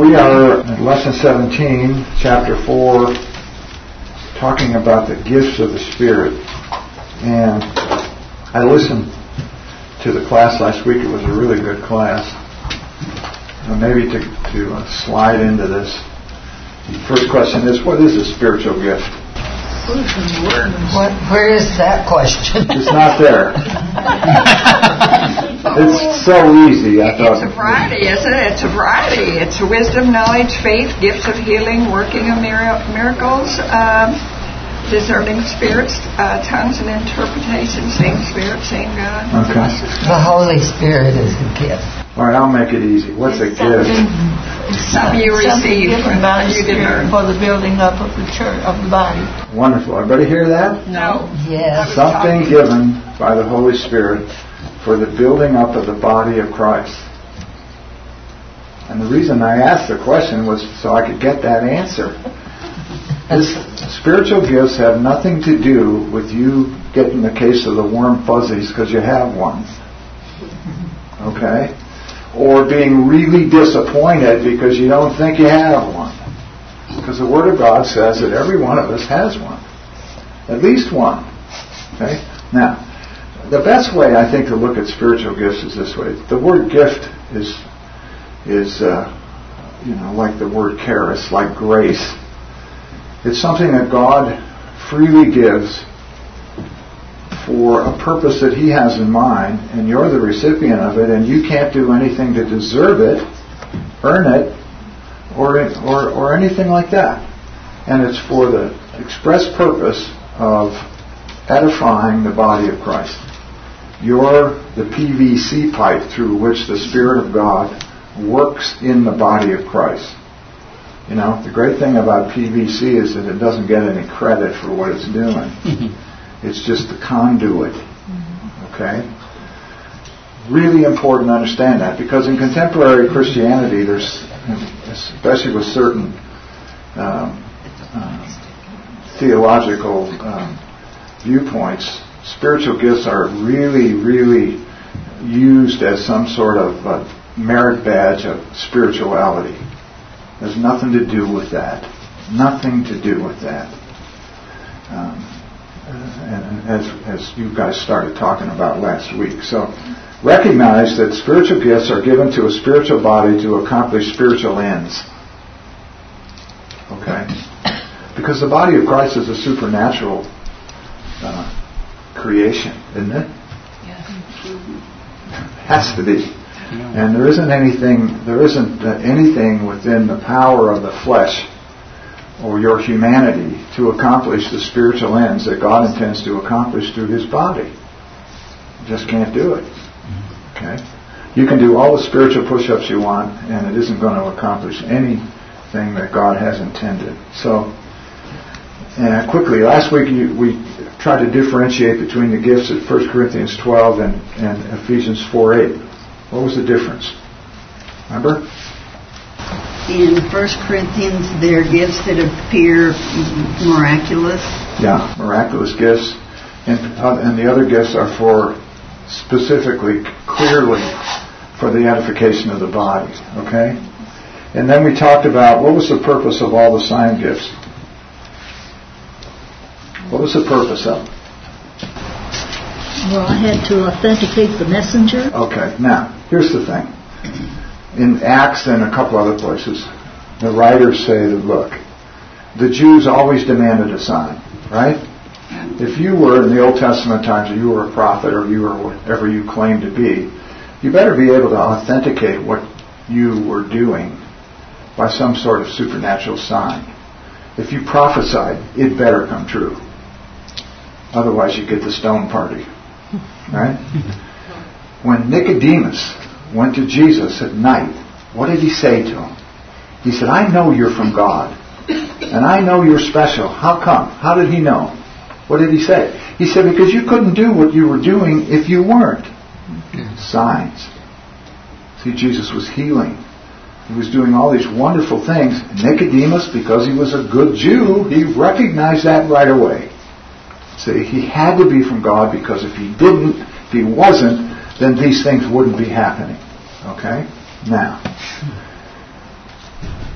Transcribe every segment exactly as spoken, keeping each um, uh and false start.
We are in Lesson seventeen, Chapter four, talking about the gifts of the Spirit. And I listened to the class last week. It was a really good class. Uh, maybe to, to uh, slide into this. First question is, what is a spiritual gift? What, where is that question? It's not there. It's so easy, I thought. It's a variety, isn't it? It's a variety. It's wisdom, knowledge, faith, gifts of healing, working of miracles, um, discerning spirits, uh, tongues and interpretation, same Spirit, same God. Okay. The Holy Spirit is a gift. All right, I'll make it easy. What's a gift? Something you receive given by the Spirit for the building up of the church, of the body. Wonderful. Everybody hear that? No. Yes. Something given by the Holy Spirit for the building up of the body of Christ. And the reason I asked the question was so I could get that answer. This, spiritual gifts have nothing to do with you getting the case of the warm fuzzies because you have one. Okay? Or being really disappointed because you don't think you have one. Because the Word of God says that every one of us has one. At least one. Okay? Now, the best way, I think, to look at spiritual gifts is this way. The word gift is, is uh, you know, like the word charis, like grace. It's something that God freely gives for a purpose that He has in mind, and you're the recipient of it, and you can't do anything to deserve it, earn it, or or or anything like that. And it's for the express purpose of edifying the body of Christ. You're the P V C pipe through which the Spirit of God works in the body of Christ. You know, the great thing about P V C is that it doesn't get any credit for what it's doing. It's just the conduit. Okay? Really important to understand that, because in contemporary Christianity, there's, especially with certain um, uh, theological um, viewpoints, spiritual gifts are really, really used as some sort of uh, merit badge of spirituality. There's nothing to do with that. Nothing to do with that. Um, and as, as you guys started talking about last week. So recognize that spiritual gifts are given to a spiritual body to accomplish spiritual ends. Okay? Because the body of Christ is a supernatural uh, creation, isn't it? Yes. Has to be. And there isn't anything there isn't anything within the power of the flesh or your humanity to accomplish the spiritual ends that God intends to accomplish through His body. You just can't do it. Okay? You can do all the spiritual push-ups you want, and it isn't going to accomplish anything that God has intended. So, uh, quickly, last week you, we tried to differentiate between the gifts of First Corinthians twelve and, and Ephesians four eight. What was the difference? Remember? In First Corinthians, there are gifts that appear miraculous. Yeah, miraculous gifts. And, uh, and the other gifts are for, specifically, clearly, for the edification of the body. Okay? And then we talked about, what was the purpose of all the sign gifts? What was the purpose of them? Well, I had to authenticate the messenger. Okay, now, here's the thing. In Acts and a couple other places, the writers say that, look, the Jews always demanded a sign, right? If you were, in the Old Testament times, if you were a prophet or you were whatever you claimed to be, you better be able to authenticate what you were doing by some sort of supernatural sign. If you prophesied, it better come true. Otherwise you get the stone party. Right? When Nicodemus went to Jesus at night, what did he say to him? He said, I know you're from God. And I know you're special. How come? How did he know? What did he say? He said, because you couldn't do what you were doing if you weren't. Signs. See, Jesus was healing. He was doing all these wonderful things. Nicodemus, because he was a good Jew, he recognized that right away. See, he had to be from God, because if he didn't, if he wasn't, then these things wouldn't be happening. Okay? Now,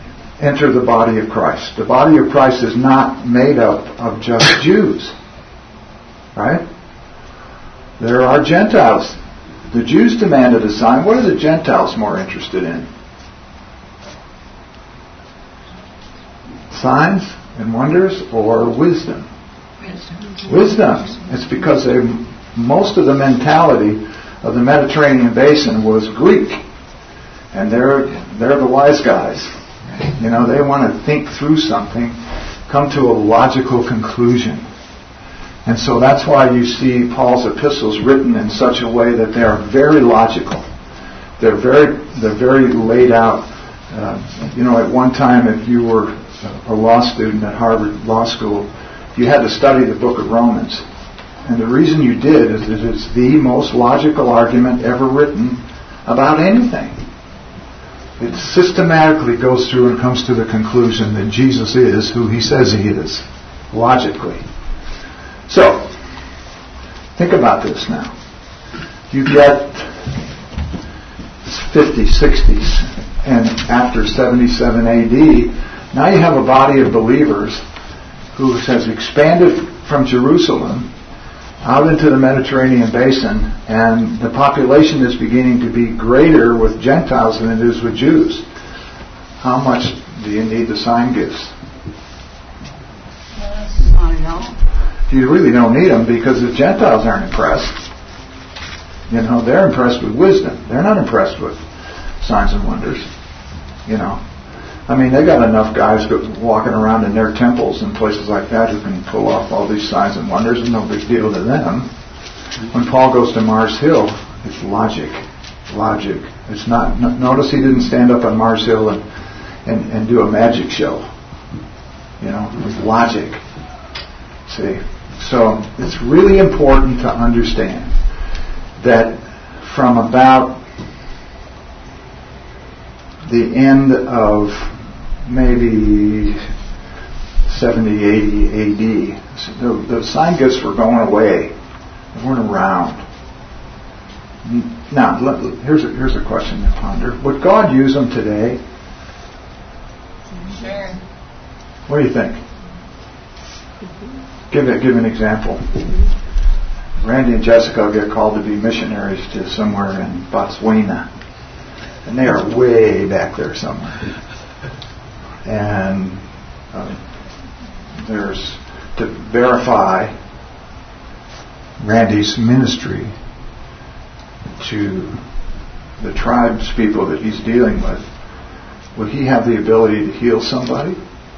enter the body of Christ. The body of Christ is not made up of just Jews. Right? There are Gentiles. The Jews demanded a sign. What are the Gentiles more interested in? Signs and wonders or wisdom? Wisdom. Wisdom. It's because they, most of the mentality of the Mediterranean basin was Greek. And they're they're the wise guys. You know, they want to think through something, come to a logical conclusion. And so that's why you see Paul's epistles written in such a way that they are very logical. They're very they're very laid out. Uh, you know, at one time, if you were a law student at Harvard Law School, you had to study the book of Romans. And the reason you did is that it's the most logical argument ever written about anything. It systematically goes through and comes to the conclusion that Jesus is who he says he is, logically. So, think about this now. You get fifties, sixties, and after seventy-seven A D, now you have a body of believers who has expanded from Jerusalem out into the Mediterranean basin, and the population is beginning to be greater with Gentiles than it is with Jews. How much do you need the sign gifts? Not at all. You really don't need them because the Gentiles aren't impressed. You know, they're impressed with wisdom. They're not impressed with signs and wonders. You know, I mean, they got enough guys walking around in their temples and places like that who can pull off all these signs and wonders, and no big deal to them. When Paul goes to Mars Hill, it's logic. Logic. It's not. Notice he didn't stand up on Mars Hill and, and, and do a magic show. You know, it was logic. See? So it's really important to understand that from about the end of maybe seventy, eighty A D, the, the sign gifts were going away. They weren't around. Now, let, here's, a, here's a question to ponder. Would God use them today? Sure. What do you think? Give it, give an example. Randy and Jessica get called to be missionaries to somewhere in Botswana. And they are way back there somewhere. And uh, there's, to verify Randy's ministry to the tribes people that he's dealing with, would he have the ability to heal somebody?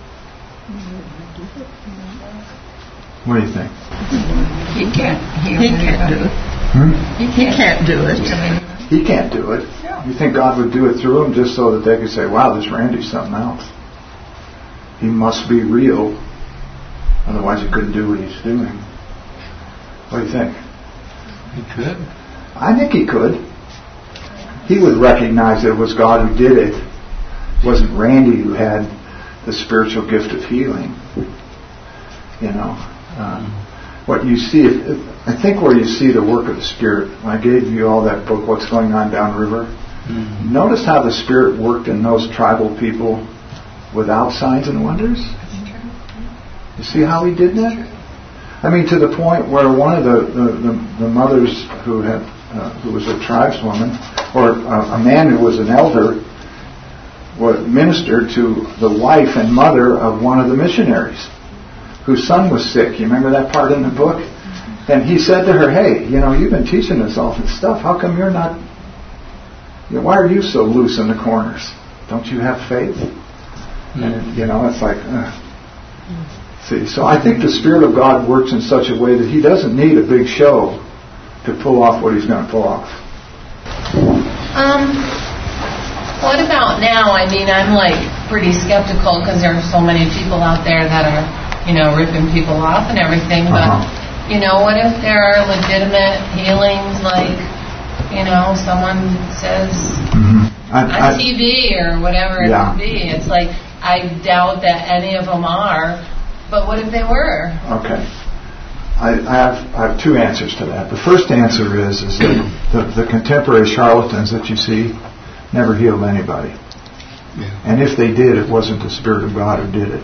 What do you think? He can't. He, He can't do it. Hmm? He can't do it. He can't do it. You think God would do it through him just so that they could say, wow, this Randy's something else. He must be real. Otherwise he couldn't do what he's doing. What do you think? He could. I think he could. He would recognize that it was God who did it. It wasn't Randy who had the spiritual gift of healing. You know. Um, what you see, if, if, I think where you see the work of the Spirit, I gave you all that book, What's Going On Downriver. Mm-hmm. Notice how the Spirit worked in those tribal people without signs and wonders? You see how he did that? I mean, to the point where one of the, the, the, the mothers who had uh, who was a tribeswoman, or a, a man who was an elder, was ministered to the wife and mother of one of the missionaries whose son was sick. You remember that part in the book? And he said to her, hey, you know, you've been teaching us all this stuff. How come you're not, you know, why are you so loose in the corners? Don't you have faith? Mm-hmm. And, you know, it's like, uh. See, so I think the Spirit of God works in such a way that he doesn't need a big show to pull off what he's going to pull off. Um, what about now? I mean, I'm like pretty skeptical because there are so many people out there that are, you know, ripping people off and everything, but, uh-huh. you know, what if there are legitimate healings, like, you know, someone says mm-hmm. I, on I, T V or whatever it yeah. could be. It's like, I doubt that any of them are, but what if they were? Okay. I, I have I have two answers to that. The first answer is, is that the, the contemporary charlatans that you see never healed anybody. Yeah. And if they did, it wasn't the Spirit of God who did it.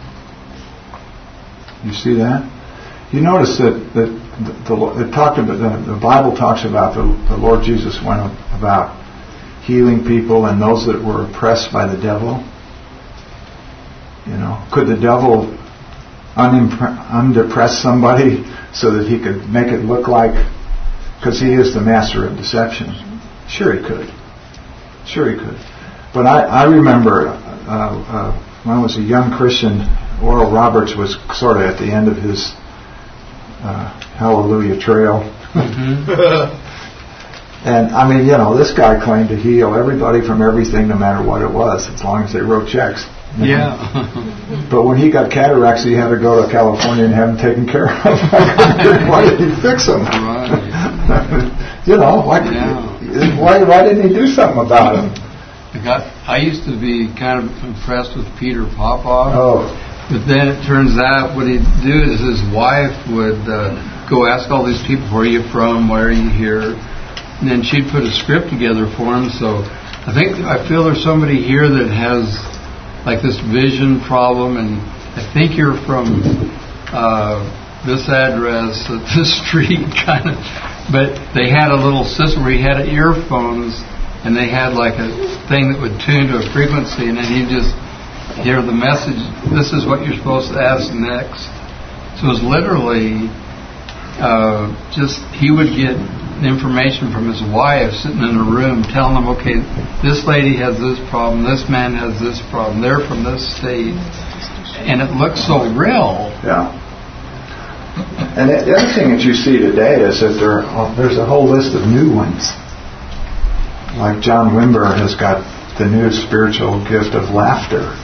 You see that? You notice that, that the, the, it talked about, the, the Bible talks about the, the Lord Jesus went about healing people and those that were oppressed by the devil. You know, could the devil unimpre- undepress somebody so that he could make it look like, because he is the master of deception? Sure he could. Sure he could. But I, I remember uh, uh, when I was a young Christian, Oral Roberts was sort of at the end of his uh, Hallelujah trail. Mm-hmm. And I mean, you know, this guy claimed to heal everybody from everything, no matter what it was, as long as they wrote checks. Yeah. But when he got cataracts, he had to go to California and have them taken care of. Why did he fix them? Right. You know, why, yeah. why, why didn't he do something about them? I, got, I used to be kind of impressed with Peter Popoff. Oh. But then it turns out what he'd do is his wife would uh, go ask all these people, where are you from, why are you here? And then she'd put a script together for him. So I think, I feel there's somebody here that has like this vision problem, and I think you're from uh, this address at this street, kind of. But they had a little system where he had earphones, and they had like a thing that would tune to a frequency, and then he'd just hear the message, this is what you're supposed to ask next. So it was literally uh, just, he would get information from his wife sitting in a room telling him, okay, this lady has this problem, this man has this problem, they're from this state. And it looks so real. Yeah. And the other thing that you see today is that there are, there's a whole list of new ones. Like John Wimber has got the new spiritual gift of laughter.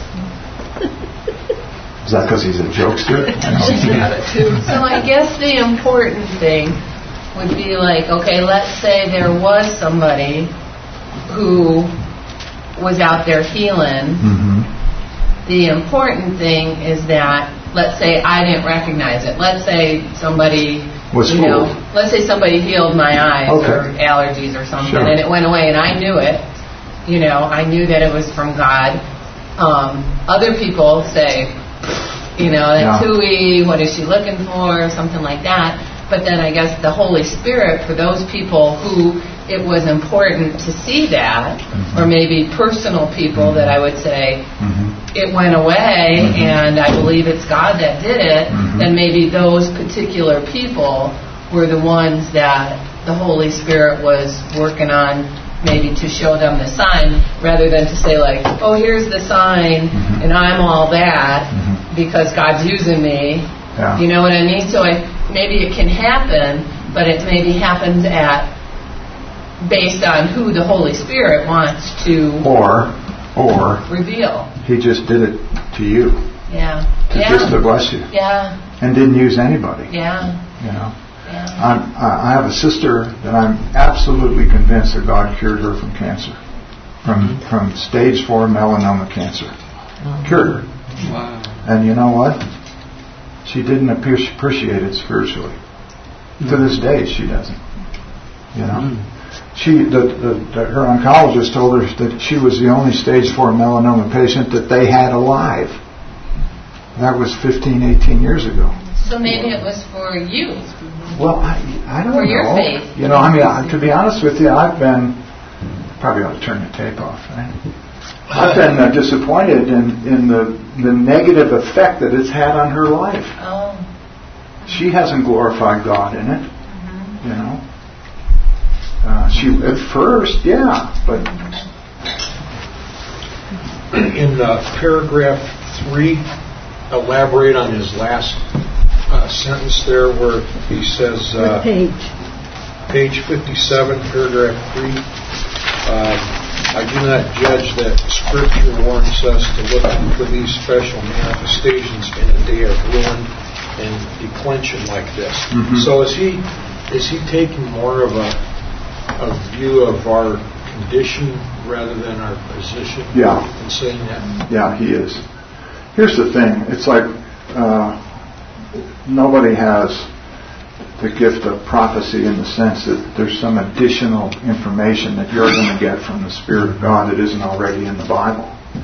Is that because he's a jokester? So I guess the important thing would be like, okay, let's say there was somebody who was out there healing. Mm-hmm. The important thing is that, let's say I didn't recognize it. Let's say somebody was you know, let's say somebody healed my eyes okay. or allergies or something, sure. and it went away, and I knew it. You know, I knew that it was from God. Um, other people say, you know, that's yeah. hooey, what is she looking for, something like that. But then I guess the Holy Spirit, for those people who it was important to see that, mm-hmm. or maybe personal people mm-hmm. that I would say, mm-hmm. it went away, mm-hmm. and I believe it's God that did it, mm-hmm. then maybe those particular people were the ones that the Holy Spirit was working on, maybe to show them the sign, rather than to say like, oh, here's the sign, mm-hmm. and I'm all that, mm-hmm. because God's using me. Yeah. You know what I mean? So I, maybe it can happen, but it maybe happens at based on who the Holy Spirit wants to or or reveal. He just did it to you. Yeah. To yeah. just to bless you. Yeah. And didn't use anybody. Yeah. You know. Yeah. I'm, I have a sister that I'm absolutely convinced that God cured her from cancer, from mm-hmm. from stage four melanoma cancer. Mm-hmm. Cured her. Wow. And you know what? She didn't appreciate it spiritually. Mm-hmm. To this day, she doesn't. You know, mm-hmm. she the, the, the her oncologist told her that she was the only stage four melanoma patient that they had alive. That was fifteen, eighteen years ago. So maybe it was for you. Well, I, I don't for know. Your faith. You know, I mean, I, to be honest with you, I've been probably ought to turn the tape off. Right? I've been uh, disappointed in, in the the negative effect that it's had on her life. Oh. She hasn't glorified God in it. Mm-hmm. You know, uh, she at first, yeah, but in uh, paragraph three, elaborate on his last uh, sentence there, where he says, uh, page page fifty-seven, paragraph three. Uh, I do not judge that Scripture warns us to look for these special manifestations in a day of ruin and declension like this. Mm-hmm. So is he is he taking more of a a view of our condition rather than our position? Yeah. In saying that? Yeah, he is. Here's the thing. It's like uh, nobody has the gift of prophecy in the sense that there's some additional information that you're going to get from the Spirit of God that isn't already in the Bible.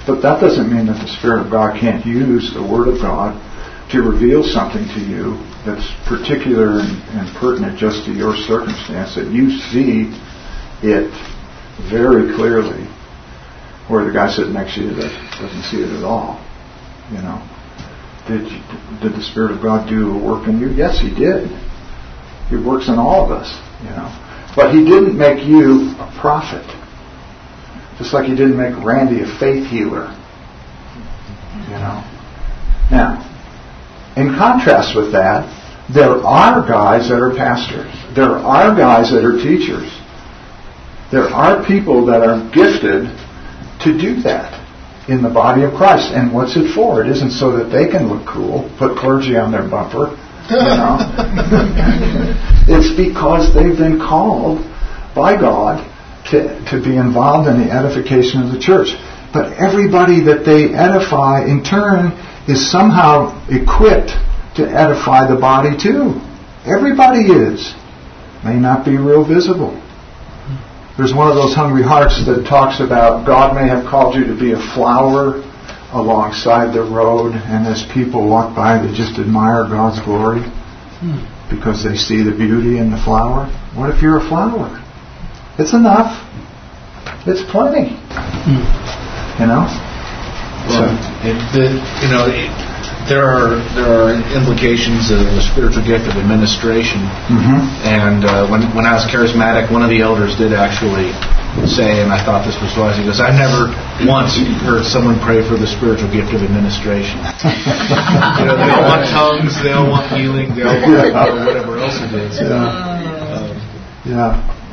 But that doesn't mean that the Spirit of God can't use the Word of God to reveal something to you that's particular and, and pertinent just to your circumstance, that you see it very clearly, where the guy sitting next to you that doesn't see it at all. You know, did you, did the Spirit of God do a work in you? Yes, He did. He works in all of us. You know, but He didn't make you a prophet, just like He didn't make Randy a faith healer. You know. Now, in contrast with that, there are guys that are pastors. There are guys that are teachers. There are people that are gifted to do that in the body of Christ. And what's it for? It isn't so that they can look cool, put clergy on their bumper. You know? It's because they've been called by God to, to be involved in the edification of the church. But everybody that they edify in turn is somehow equipped to edify the body too. Everybody is. May not be real visible. There's one of those hungry hearts that talks about God may have called you to be a flower alongside the road, and as people walk by they just admire God's glory because they see the beauty in the flower. What if you're a flower? It's enough. It's plenty. You know? Well, it, the, you know, it, there are there are implications of the spiritual gift of administration, mm-hmm. and uh, when when I was charismatic, one of the elders did actually say, and I thought this was wise. He goes, "I've never once heard someone pray for the spiritual gift of administration. You know, they all want tongues, they all want healing, they all want yeah. whatever else it is." Yeah. Um, yeah.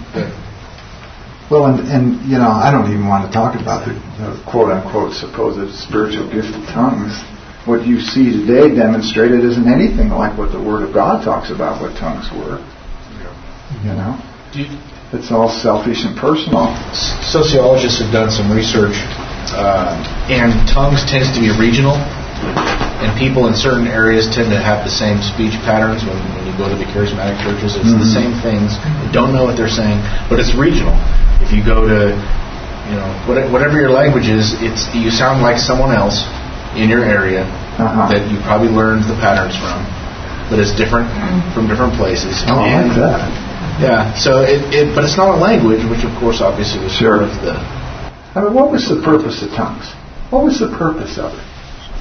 Well, and, and, you know, I don't even want to talk about the, the quote-unquote supposed spiritual gift of tongues. What you see today demonstrated isn't anything like what the Word of God talks about what tongues were. You know? It's all selfish and personal. Sociologists have done some research, uh, and tongues tends to be regional, and people in certain areas tend to have the same speech patterns when, when you go to the charismatic churches. It's mm-hmm. the same things. You don't know what they're saying, but it's regional. If you go to, you know, whatever your language is, it's you sound like someone else in your area uh-huh. that you probably learned the patterns from, but it's different from different places. Oh, I like that. Yeah, so it, it, but it's not a language, which of course obviously was sure. part of the. I mean, what was the purpose of tongues? What was the purpose of it?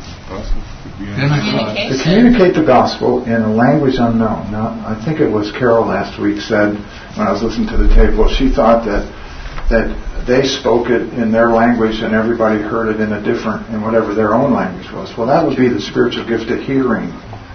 To communicate the gospel in a language unknown. Now, I think it was Carol last week said when I was listening to the tape. Well, she thought that that they spoke it in their language and everybody heard it in a different, in whatever their own language was. Well, that would be the spiritual gift of hearing.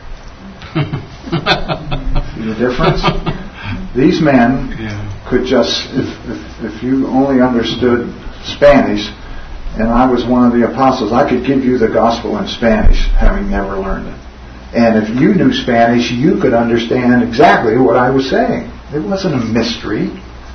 See the difference? These men yeah. could just, if, if if you only understood Spanish, and I was one of the apostles, I could give you the gospel in Spanish, having never learned it. And if you knew Spanish, you could understand exactly what I was saying. It wasn't a mystery.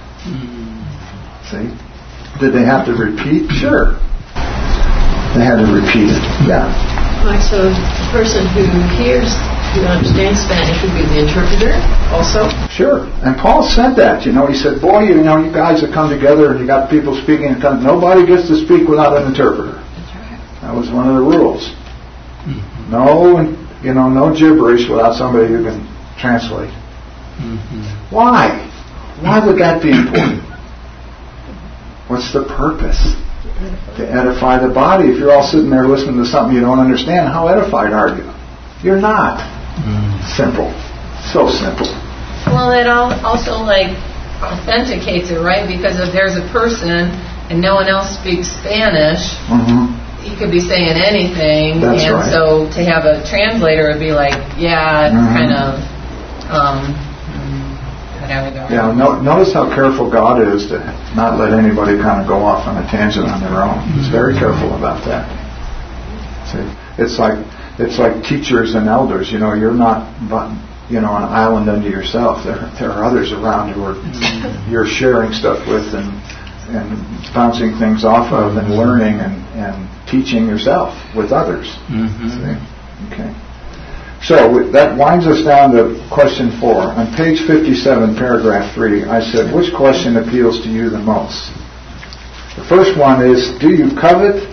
See? Did they have to repeat? Sure. They had to repeat it. Yeah. Right, so the person who hears, who understands Spanish would be the interpreter also? Sure. And Paul said that. You know, he said, boy, you know, you guys have come together and you got people speaking in tongues. Nobody gets to speak without an interpreter. That's right. That was one of the rules. Mm-hmm. No, you know, no gibberish without somebody who can translate. Mm-hmm. Why? Why would that be important? What's the purpose? To edify the body. If you're all sitting there listening to something you don't understand, how edified are you? You're not. Mm. Simple. So simple. Well, it also like authenticates it, right? Because if there's a person and no one else speaks Spanish, mm-hmm. he could be saying anything. That's and right. so to have a translator would be like, yeah, it's mm-hmm. kind of um, whatever. Yeah, no, notice how careful God is to not let anybody kind of go off on a tangent on their own. He's very careful about that. See, it's like it's like teachers and elders. You know, you're not, you know, an island unto yourself. There, there are others around who are you're sharing stuff with and and bouncing things off of and learning and, and teaching yourself with others. Mm-hmm. See? Okay. So that winds us down to question four. On page fifty-seven, paragraph three, I said, which question appeals to you the most? The first one is, do you covet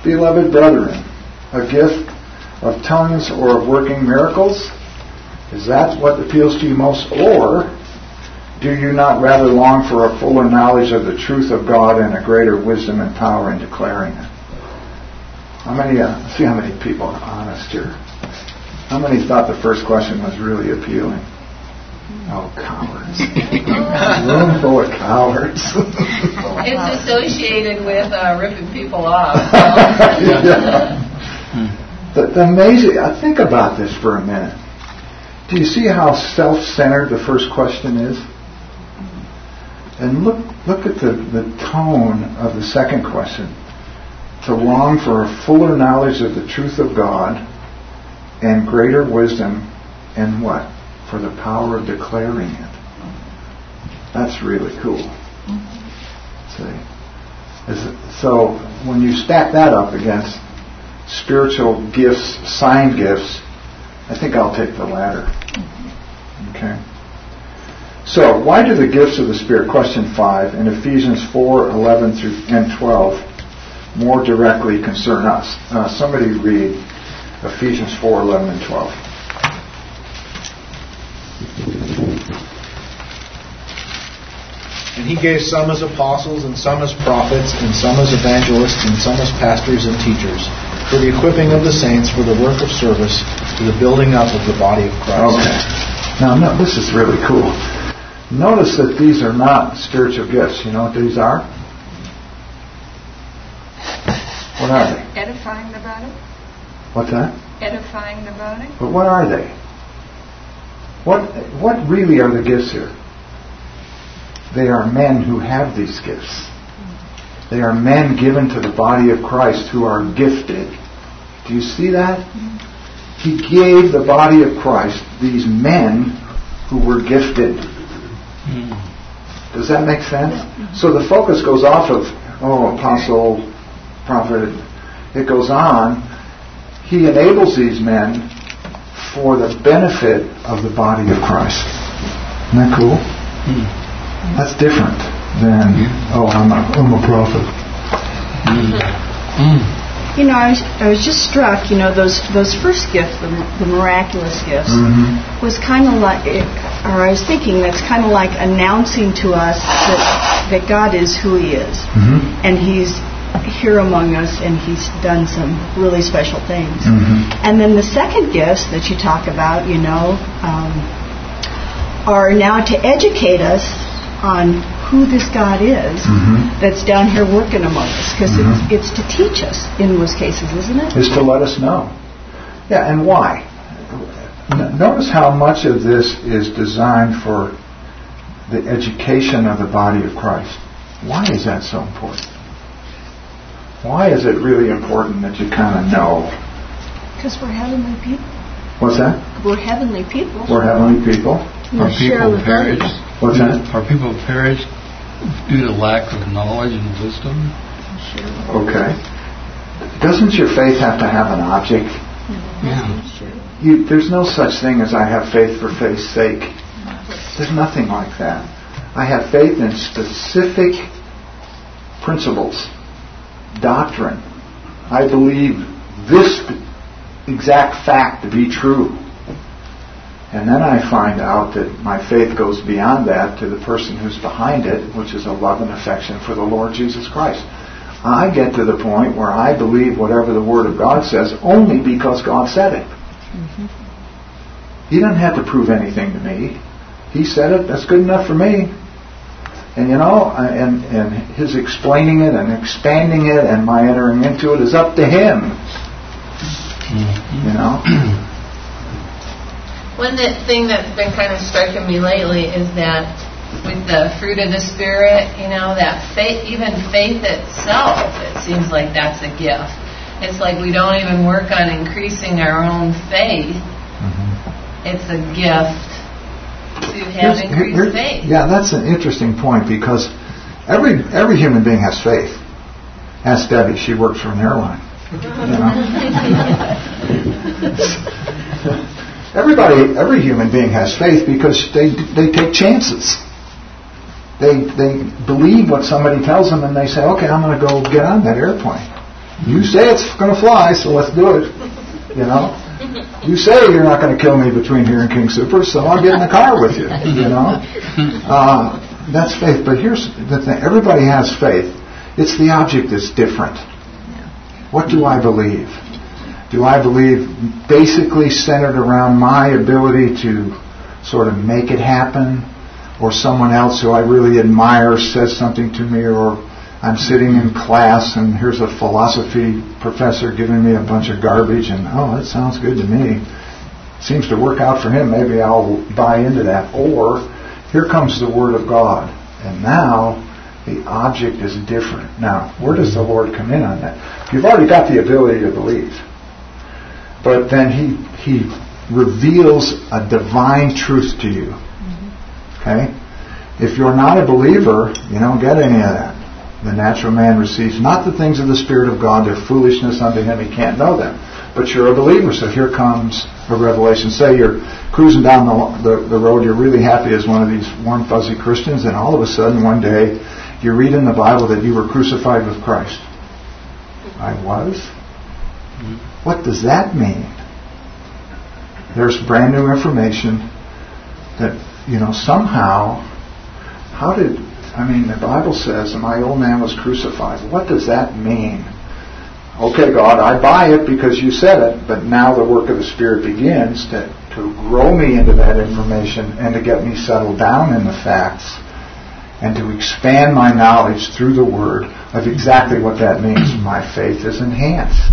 Beloved brethren, a gift of tongues or of working miracles? Is that what appeals to you most? Or do you not rather long for a fuller knowledge of the truth of God and a greater wisdom and power in declaring it? How many, uh, see how many people are honest here. How many thought the first question was really appealing? Oh, cowards. A room full of cowards. It's associated with uh, ripping people off. So. Yeah. The, the amazing, uh, think about this for a minute. Do you see how self-centered the first question is? And look look at the, the tone of the second question. To long for a fuller knowledge of the truth of God and greater wisdom and what? For the power of declaring it. That's really cool. See? Is it, so when you stack that up against spiritual gifts, sign gifts, I think I'll take the latter. Okay? So, why do the gifts of the Spirit, question five, in Ephesians four, eleven through and twelve, more directly concern us? Uh, somebody read Ephesians four, eleven and twelve. And he gave some as apostles, and some as prophets, and some as evangelists, and some as pastors and teachers, for the equipping of the saints for the work of service, to the building up of the body of Christ. Okay. Now, no, this is really cool. Notice that these are not spiritual gifts. You know what these are? What are they? Edifying the body. What's that? Edifying the body. But what are they? What what really are the gifts here? They are men who have these gifts. They are men given to the body of Christ who are gifted. Do you see that? He gave the body of Christ these men who were gifted. Does that make sense? So the focus goes off of, oh, apostle, prophet. It goes on. He enables these men for the benefit of the body of Christ. Isn't that cool? Mm. That's different than, oh, I'm a, I'm a prophet. Mm. Mm. You know, I was, I was just struck, you know, those those first gifts, the, the miraculous gifts, mm-hmm. was kind of like, or I was thinking that's kind of like announcing to us that, that God is who He is. Mm-hmm. And He's here among us, and He's done some really special things. Mm-hmm. And then the second gifts that you talk about, you know, um, are now to educate us on who this God is, mm-hmm. that's down here working among us. Because mm-hmm. it's, it's to teach us in most cases, isn't it? It's to let us know. Yeah, and why? N- notice how much of this is designed for the education of the body of Christ. Why is that so important? Why is it really important that you kind of know? Because we're heavenly people. What's that? We're heavenly people. We're heavenly people. Our people perish. What's that? Our people perish due to lack of knowledge and wisdom. Okay. Doesn't your faith have to have an object? Yeah. You, there's no such thing as I have faith for faith's sake. There's nothing like that. I have faith in specific principles, doctrine. I believe this exact fact to be true. And then I find out that my faith goes beyond that to the person who's behind it, which is a love and affection for the Lord Jesus Christ. I get to the point where I believe whatever the Word of God says only because God said it. Mm-hmm. He doesn't have to prove anything to me. He said it, that's good enough for me. And you know, and, and His explaining it and expanding it and my entering into it is up to Him. Mm-hmm. You know? One that thing that's been kind of striking me lately is that with the fruit of the Spirit, you know, that faith, even faith itself, it seems like that's a gift. It's like we don't even work on increasing our own faith. Mm-hmm. It's a gift to have Here's, increased here, faith. Yeah, that's an interesting point because every every human being has faith. Ask Debbie, she works for an airline. You know? Everybody, every human being has faith because they they take chances. They they believe what somebody tells them and they say, okay, I'm going to go get on that airplane. You say it's going to fly, so let's do it. You know? You say you're not going to kill me between here and King Super, so I'll get in the car with you. You know? Uh, that's faith. But here's the thing. Everybody has faith. It's the object that's different. What do I believe? Do I believe basically centered around my ability to sort of make it happen? Or someone else who I really admire says something to me, or I'm sitting in class and here's a philosophy professor giving me a bunch of garbage and, oh, that sounds good to me. Seems to work out for him. Maybe I'll buy into that. Or here comes the Word of God. And now the object is different. Now, where does the Lord come in on that? You've already got the ability to believe. But then He He reveals a divine truth to you. Okay? If you're not a believer, you don't get any of that. The natural man receives not the things of the Spirit of God, they're foolishness unto him, he can't know them. But you're a believer, so here comes a revelation. Say you're cruising down the, the, the road, you're really happy as one of these warm, fuzzy Christians, and all of a sudden one day you read in the Bible that you were crucified with Christ. I was? What does that mean? There's brand new information that, you know, somehow, how did, I mean, the Bible says that my old man was crucified. What does that mean? Okay, God, I buy it because you said it, but now the work of the Spirit begins to, to grow me into that information and to get me settled down in the facts and to expand my knowledge through the Word of exactly what that means. My faith is enhanced.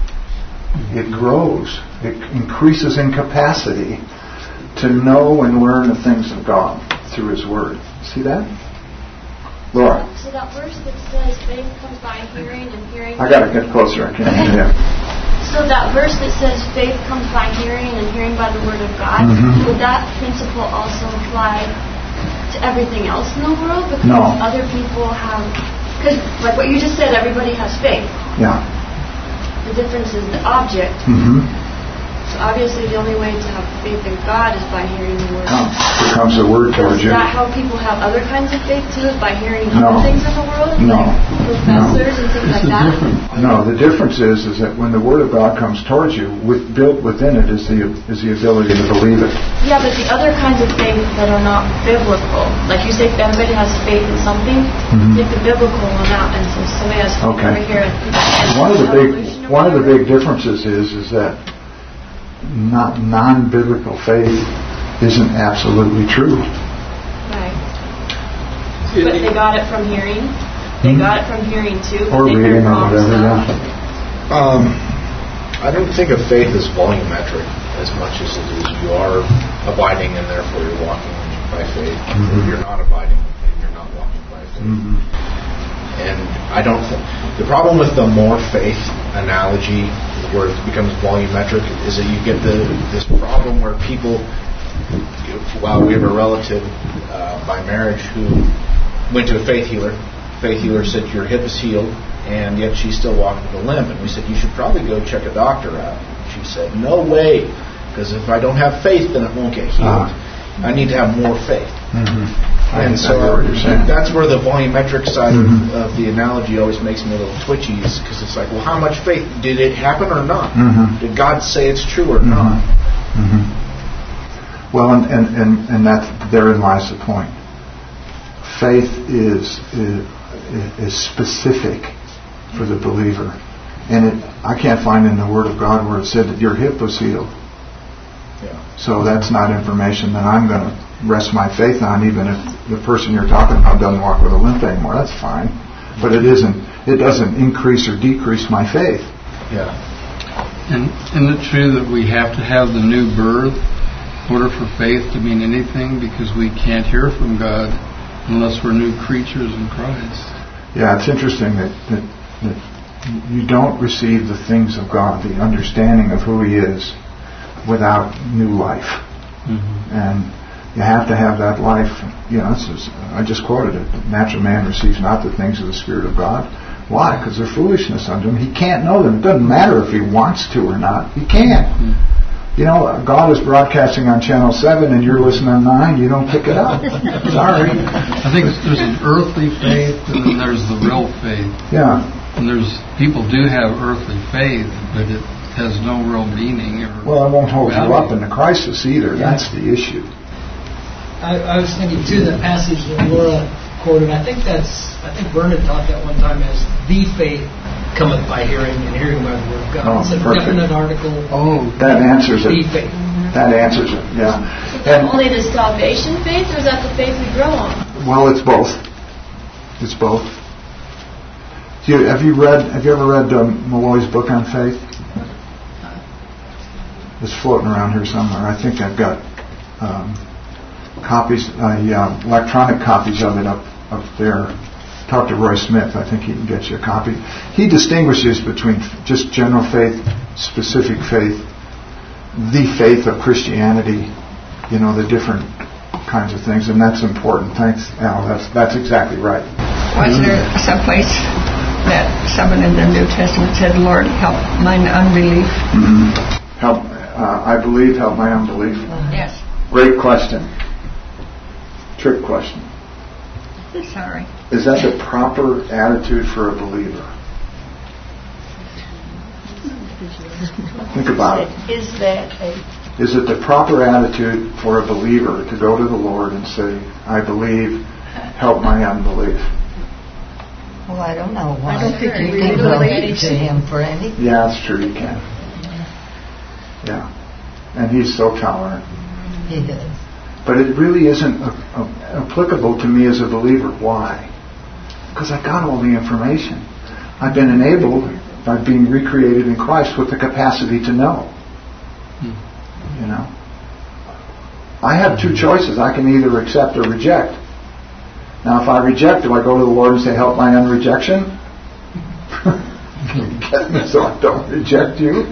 It grows. It increases in capacity to know and learn the things of God through His Word. See that? Laura. So that verse that says faith comes by hearing and hearing... I got to get closer. I can't hear you. So that verse that says faith comes by hearing and hearing by the Word of God, mm-hmm. would that principle also apply to everything else in the world? Because no. Other people have... Because like what you just said, everybody has faith. Yeah. The difference is the object. Mm-hmm. So obviously the only way to have faith in God is by hearing the Word. Oh, here comes the Word towards you. Is that how people have other kinds of faith too, is by hearing no. other things in the world? No. Like professors no. and things like that? No, the difference is is that when the Word of God comes towards you, with, built within it is the is the ability to believe it. Yeah, but the other kinds of faith that are not biblical, like you say everybody has faith in something, mm-hmm. take the biblical one out, and so somebody has faith okay. over here. One of the big one of the big differences is is that not non-biblical faith isn't absolutely true. Right. But they got it from hearing. They mm-hmm. got it from hearing too. Or reading or whatever. Yeah. Um, I don't think of faith as volumetric as much as it is you are abiding and therefore you're walking by faith. Mm-hmm. Or you're not abiding and you're not walking by faith. Mm-hmm. And I don't think the problem with the more faith analogy, where it becomes volumetric, is that you get the this problem where people, well, we have a relative uh, by marriage who went to a faith healer. Faith healer said your hip is healed, and yet she's still walking with a limp. And we said you should probably go check a doctor out. She said no way, because if I don't have faith, then it won't get healed. Uh-huh. I need to have more faith. Mm-hmm. And so that's where the volumetric side mm-hmm. of, of the analogy always makes me a little twitchy, because it's like, well, how much faith? Did it happen or not? Mm-hmm. Did God say it's true or mm-hmm. not? Mm-hmm. Well, and, and, and, and that therein lies the point. Faith is, is is specific for the believer. And it, I can't find in the Word of God where it said that your hip was healed. Yeah. So that's not information that I'm going to rest my faith on, even if the person you're talking about doesn't walk with a limp anymore. That's fine, but it isn't. It doesn't increase or decrease my faith. Yeah. And isn't it true that we have to have the new birth in order for faith to mean anything? Because we can't hear from God unless we're new creatures in Christ. Yeah, it's interesting that that, that you don't receive the things of God, the understanding of who He is, without new life, mm-hmm. and you have to have that life. You know, this is, I just quoted it. The natural man receives not the things of the Spirit of God. Why? Because they're foolishness unto him. He can't know them. It doesn't matter if he wants to or not. He can't. Mm. You know, God is broadcasting on Channel seven and you're listening on nine. You don't pick it up. Sorry. I think there's an earthly faith and then there's the real faith. Yeah. And there's people do have earthly faith, but it has no real meaning. Or well, it won't hold value. you up in the crisis either. Yeah. That's the issue. I, I was thinking too, that passage that Laura quoted, I think that's, I think Bernard taught that one time as the faith cometh by hearing, and hearing by the word of God. Oh, it's a perfect. definite article. Oh, that answers the it. Faith. That answers it. Yeah. Is that only the salvation faith, or is that the faith we grow on? Well, it's both. It's both. Do you, have you read? Have you ever read um, Malloy's book on faith? It's floating around here somewhere. I think I've got um, copies, uh, yeah, electronic copies of it up up there. Talk to Roy Smith. I think he can get you a copy. He distinguishes between just general faith, specific faith, the faith of Christianity. You know, the different kinds of things, and that's important. Thanks, Al. That's that's exactly right. Was there someplace that someone in the New Testament said, "Lord, help mine unbelief"? Mm-hmm. Help, uh, I believe. Help my unbelief. Yes. Great question. Trick question. Sorry. Is that the proper attitude for a believer? Think about it. Is that a... Is it the proper attitude for a believer to go to the Lord and say, I believe, help my unbelief? Well, I don't know why. I don't think you can really relate to him for anything. Yeah, that's true, you can. Yeah. And he's so tolerant. He is. But it really isn't a, a, applicable to me as a believer. Why? Because I got all the information. I've been enabled by being recreated in Christ with the capacity to know. Hmm. You know? I have two choices. I can either accept or reject. Now, if I reject, do I go to the Lord and say, help my unrejection? So I don't reject you?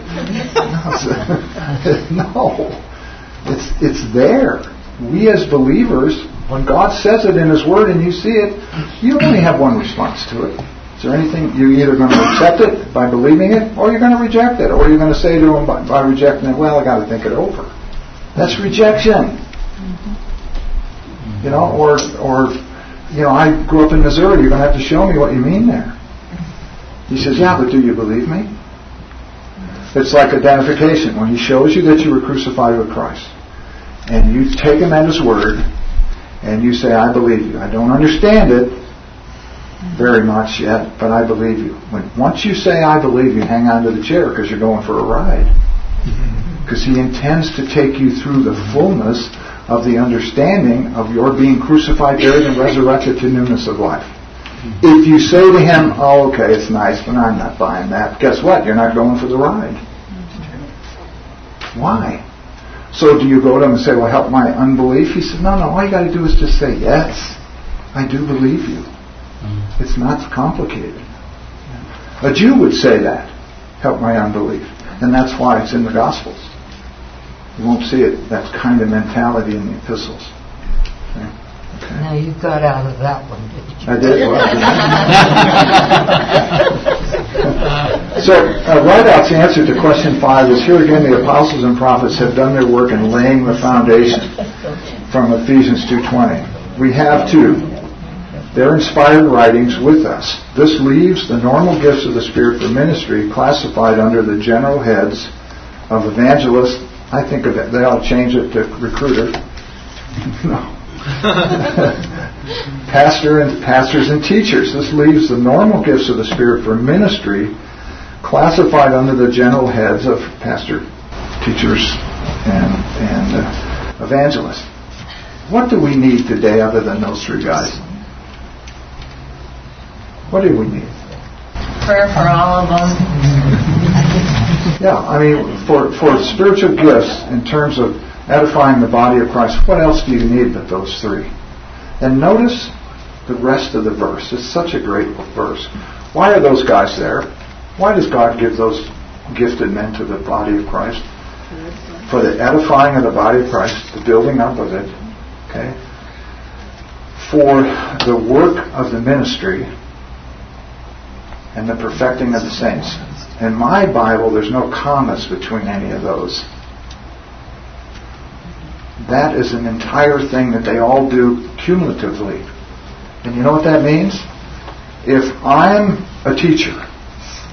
No. It's, it's there. We as believers, when God says it in His Word and you see it, you only have one response to it. Is there anything? You're either going to accept it by believing it, or you're going to reject it, or you're going to say to Him by, by rejecting it, well, I got to think it over. That's rejection. You know, or or you know, I grew up in Missouri. You're going to have to show me what you mean there. He says, yeah, but do you believe me? It's like identification. When He shows you that you were crucified with Christ, and you take Him at His word, and you say, I believe you. I don't understand it very much yet, but I believe you. When once you say, I believe you, hang on to the chair because you're going for a ride. Because He intends to take you through the fullness of the understanding of your being crucified, buried, and resurrected to newness of life. If you say to Him, oh, okay, it's nice, but I'm not buying that, guess what? You're not going for the ride. Why? So do you go to Him and say, well, help my unbelief? He said, no, no, all you got to do is just say, yes, I do believe you. It's not complicated. A Jew would say that, help my unbelief. And that's why it's in the Gospels. You won't see it, that kind of mentality in the epistles. Okay. Okay. Now you got out of that one, did you? I did. Well, so, uh, Rideout's answer to question five is, here again the apostles and prophets have done their work in laying the foundation from Ephesians two twenty. We have too. Their inspired writings with us. This leaves the normal gifts of the Spirit for ministry classified under the general heads of evangelist. I think of it, they ought to change it to recruiter. No. Pastor and pastors and teachers. This leaves the normal gifts of the Spirit for ministry classified under the general heads of pastor, teachers, and and uh, evangelists. What do we need today other than those three guys? What do we need? Prayer for all of them. Yeah, I mean, for, for spiritual gifts, in terms of edifying the body of Christ, what else do you need but those three? And notice the rest of the verse. It's such a great verse. Why are those guys there? Why does God give those gifted men to the body of Christ? For the edifying of the body of Christ, the building up of it, okay? For the work of the ministry and the perfecting of the saints. In my Bible, there's no commas between any of those. That is an entire thing that they all do cumulatively. And you know what that means? If I'm a teacher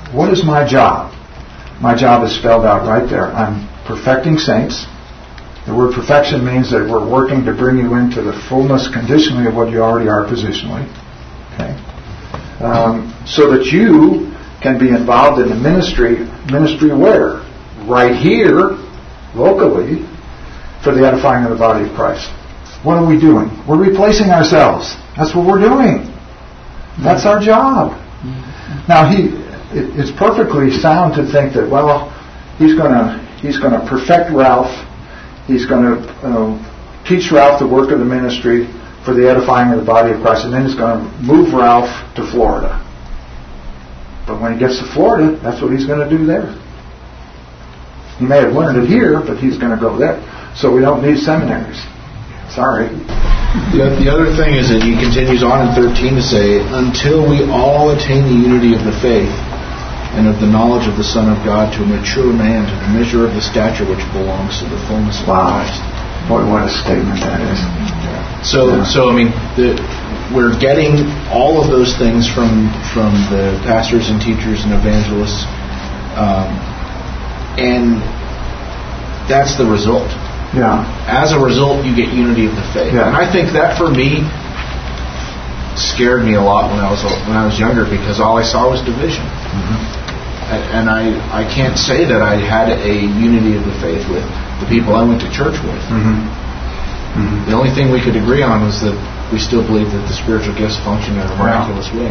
what is my job? My job is spelled out right there. I'm perfecting saints. The word perfection means that we're working to bring you into the fullness conditionally of what you already are positionally. Okay, um, so that you can be involved in the ministry. Ministry where? Right here, locally, for the edifying of the body of Christ. What are we doing? We're replacing ourselves. That's what we're doing. That's our job. Now, he, it, it's perfectly sound to think that, well, he's going to he's going to perfect Ralph. He's going to uh, teach Ralph the work of the ministry for the edifying of the body of Christ, and then he's going to move Ralph to Florida. But when he gets to Florida, that's what he's going to do there. He may have learned it here, but he's going to go there. So we don't need seminaries. Sorry. The, the other thing is that he continues on in thirteen to say, until we all attain the unity of the faith and of the knowledge of the Son of God, to a mature man, to the measure of the stature which belongs to the fullness of wow. Christ. Boy, what a statement that is. So, yeah. so I mean, the, we're getting all of those things from from the pastors and teachers and evangelists, um, and that's the result. Yeah. As a result, you get unity of the faith, yeah. And I think that for me scared me a lot when I was when I was younger, because all I saw was division, mm-hmm. and, and I I can't say that I had a unity of the faith with the people I went to church with. Mm-hmm. Mm-hmm. The only thing we could agree on was that we still believe that the spiritual gifts function in a miraculous way.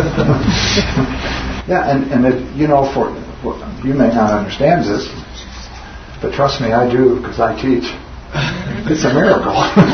Yeah, and and it, you know, for, for you may not understand this. But trust me, I do, because I teach. It's a miracle.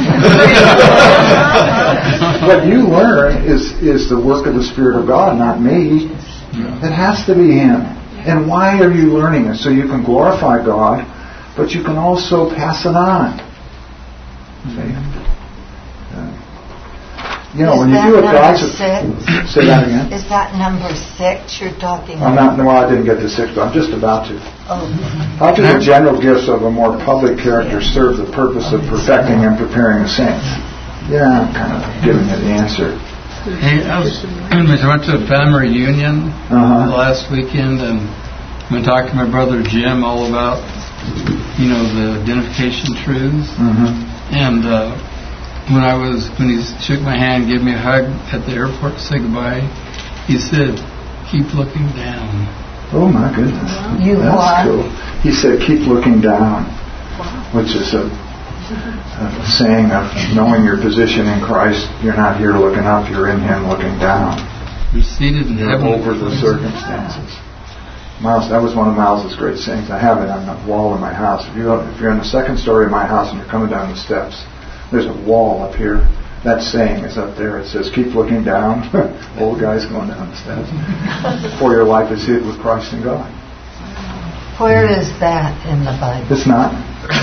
What you learn is is the work of the Spirit of God, not me. It has to be Him. And why are you learning it? So you can glorify God, but you can also pass it on. See? Uh, you know, is when you do it, God's six? Say that again. Is that number six you're talking I'm about? not. No, I didn't get to six, but I'm just about to. Oh. How do the general gifts of a more public character serve the purpose of perfecting and preparing the saints? Yeah, I'm kind of giving you the answer. Hey, I, was, I went to a family reunion uh-huh. last weekend, and I talked to my brother Jim all about, you know, the identification truths. Mm-hmm. And uh, when I was when he shook my hand, gave me a hug at the airport to say goodbye, he said, "Keep looking down." Oh my goodness, you that's what? cool. He said, "Keep looking down," which is a, a saying of knowing your position in Christ. You're not here looking up; you're in Him looking down. You're seated in you're heaven over the circumstances. Miles, that was one of Miles's great sayings. I have it on the wall in my house. If you if you're in the second story of my house and you're coming down the steps, there's a wall up here. That saying is up there. It says, "Keep looking down." Old guys going down the steps. For your life is hid with Christ in God. Where is that in the Bible? It's not.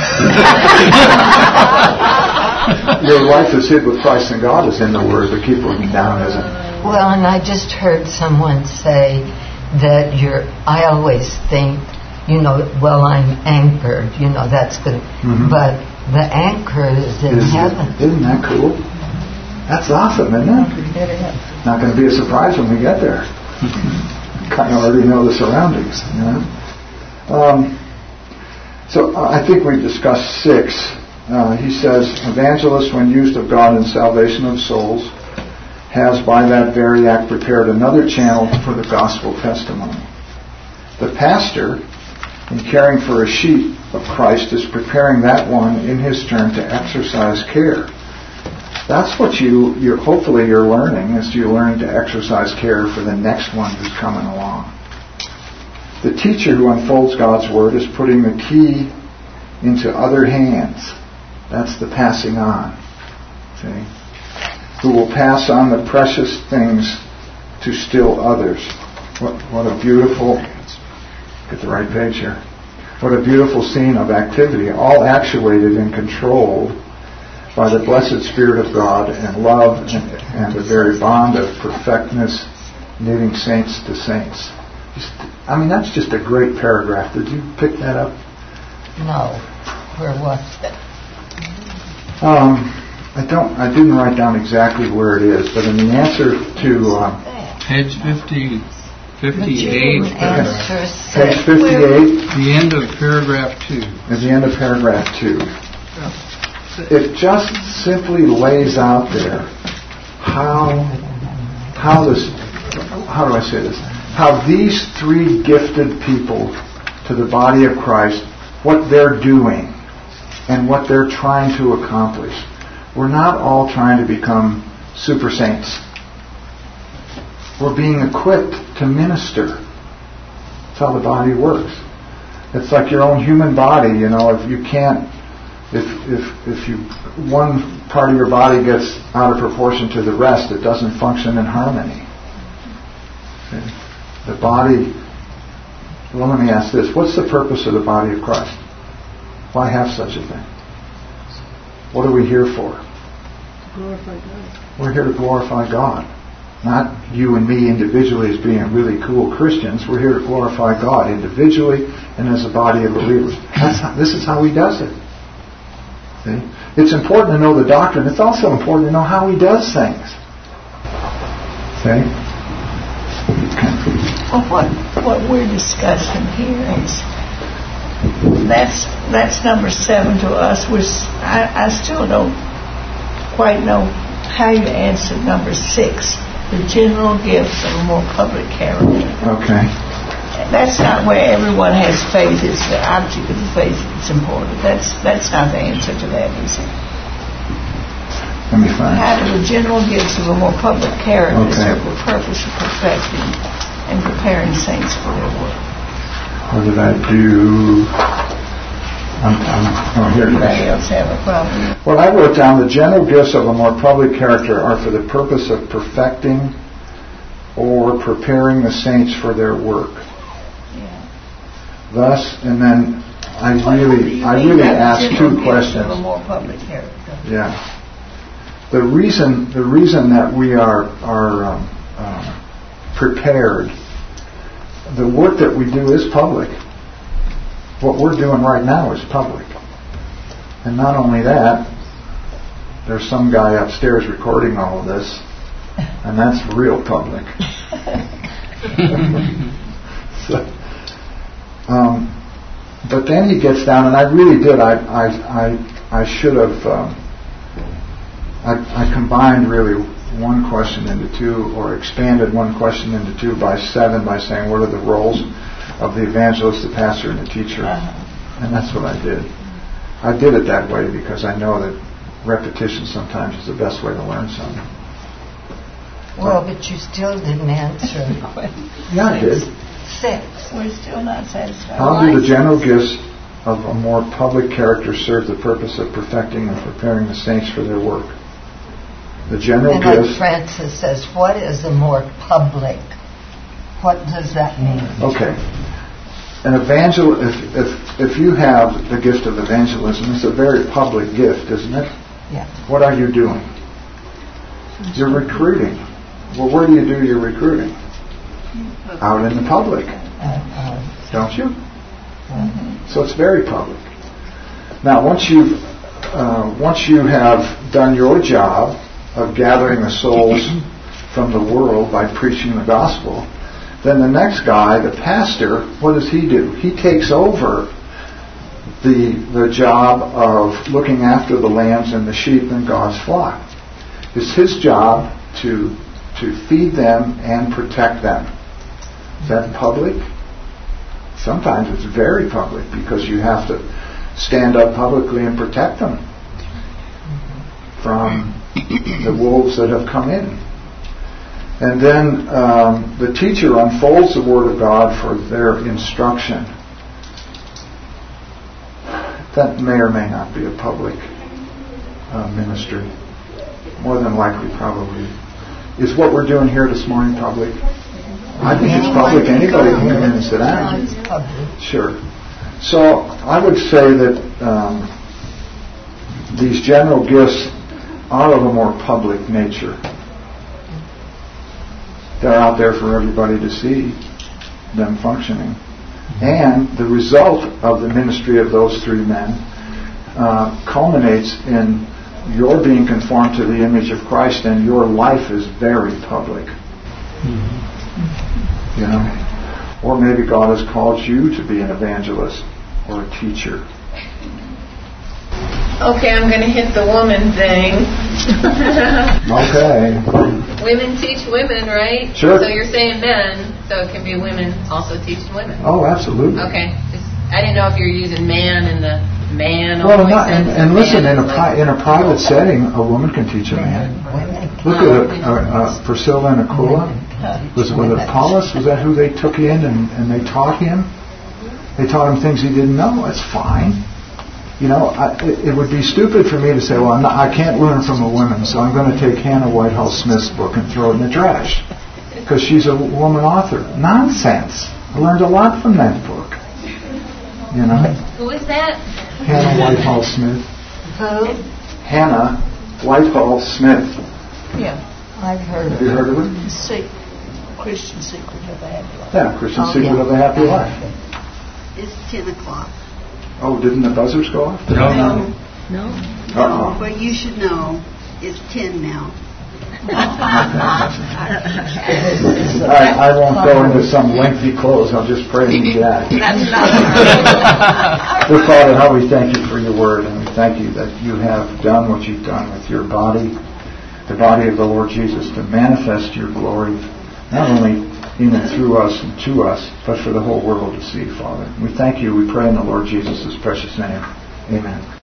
Your life is hid with Christ in God is in the Word, but keep looking down isn't. Well, and I just heard someone say that you're, I always think, you know, well, I'm anchored, you know, that's good. Mm-hmm. But the anchor is in is heaven. It, isn't that cool? That's awesome, isn't it? It is. Not going to be a surprise when we get there. Kind of already know the surroundings, you know. Um, so uh, I think we discussed six. Uh, he says, evangelist, when used of God in salvation of souls, has by that very act prepared another channel for the gospel testimony. The pastor, in caring for a sheep of Christ, is preparing that one in his turn to exercise care. That's what you, you're, hopefully you're learning, is you learn to exercise care for the next one who's coming along. The teacher who unfolds God's Word is putting the key into other hands. That's the passing on. See? Who will pass on the precious things to still others. What, what a beautiful, get the right page here. What a beautiful scene of activity, all actuated and controlled by the blessed Spirit of God and love and, and the very bond of perfectness, knitting saints to saints. Just, I mean, that's just a great paragraph. Did you pick that up? No. Where was it? Um, I don't. I didn't write down exactly where it is, but in the answer to um, page fifty, fifty-eight. Page fifty-eight. The end of paragraph two. At the end of paragraph two. It just simply lays out there how how this how do I say this? How these three gifted people to the body of Christ, what they're doing and what they're trying to accomplish. We're not all trying to become super saints. We're being equipped to minister. That's how the body works. It's like your own human body, you know, if you can't If if if you one part of your body gets out of proportion to the rest, it doesn't function in harmony. Okay? The body. Well, let me ask this: what's the purpose of the body of Christ? Why have such a thing? What are we here for? Glorify God. We're here to glorify God, not you and me individually as being really cool Christians. We're here to glorify God individually and as a body of believers. That's how, this is how He does it. See? It's important to know the doctrine. It's also important to know how He does things. See? Well, what what we're discussing here is that's that's number seven to us. We're, I, I still don't quite know how you answered number six, the general gifts of a more public character. Okay. That's not where everyone has faith. It's the object of the faith that's important. That's that's not the answer to that, is it? Let me find. How do the general gifts of a more public character Okay. serve the purpose of perfecting and preparing saints for their work? What did I do? I'm, I'm, oh, here it Anybody is. else have a problem? Well, I wrote down the general gifts of a more public character are for the purpose of perfecting or preparing the saints for their work. Thus, and then I really, I really asked two questions. A more public character. Yeah. The reason, the reason that we are are um, uh, prepared, the work that we do is public. What we're doing right now is public, and not only that, there's some guy upstairs recording all of this, and that's real public. so, Um, but then he gets down, and I really did. I I I, I should have. Um, I, I combined really one question into two, or expanded one question into two by seven by saying, what are the roles of the evangelist, the pastor, and the teacher? Uh-huh. And that's what I did. I did it that way because I know that repetition sometimes is the best way to learn something. Well, but you still didn't answer the question. Yeah, I did. Six. We're still not satisfied. How do the general gifts of a more public character serve the purpose of perfecting and preparing the saints for their work? The general and gifts... like Francis says, what is a more public? What does that mean? Okay. An evangel... If, if, if you have the gift of evangelism, it's a very public gift, isn't it? Yeah. What are you doing? You're recruiting. Well, where do you do your recruiting? Out in the public. Uh-huh. Don't you? Mm-hmm. So it's very public. Now, once you've uh, once you have done your job of gathering the souls from the world by preaching the gospel, then the next guy, the pastor, what does he do? He takes over the the job of looking after the lambs and the sheep in God's flock. It's his job to to feed them and protect them. Is that public? Sometimes it's very public because you have to stand up publicly and protect them from the wolves that have come in. And then um, the teacher unfolds the Word of God for their instruction. That may or may not be a public uh, ministry. More than likely, probably. Is what we're doing here this morning public? I think it's public. Anybody can come in and sit down. Sure. So I would say that um, these general gifts are of a more public nature. They're out there for everybody to see them functioning. And the result of the ministry of those three men uh, culminates in your being conformed to the image of Christ, and your life is very public. Mm-hmm. You know? Or maybe God has called you to be an evangelist or a teacher. Okay, I'm going to hit the woman thing. Okay. Women teach women, right? Sure. So you're saying men, so it can be women also teaching women. Oh, absolutely. Okay. Just, I didn't know if you're using man in the man. Well, only not, and, sense and of listen, man in a is pri- like, in a private setting, a woman can teach a man. Look at uh, uh, Priscilla and Aquila. Was, was it Apollos? Was that who they took in and, and they taught him? They taught him things he didn't know. That's fine. You know, I, it, it would be stupid for me to say, well, I'm not, I can't learn from a woman, so I'm going to take Hannah Whitehall Smith's book and throw it in the trash because she's a woman author. Nonsense. I learned a lot from that book. You know? who is that? Hannah Whitehall Smith. Who? Hannah Whitehall Smith. Yeah, I've heard Have of you heard of her? it. Se- Christian Secret of a Happy Life. Yeah, Christian Oh, Secret yeah. of a Happy Life. It's ten o'clock. Oh, didn't the buzzers go off? No. No, No? Uh-oh. but you should know, it's ten now. I, I won't go into some lengthy close. I'll just pray and that. That's not Dear Father, how we thank you for your word, and we thank you that you have done what you've done with your body, the body of the Lord Jesus, to manifest your glory, not only in and through us and to us, but for the whole world to see, Father. We thank you. We pray in the Lord Jesus' precious name. Amen.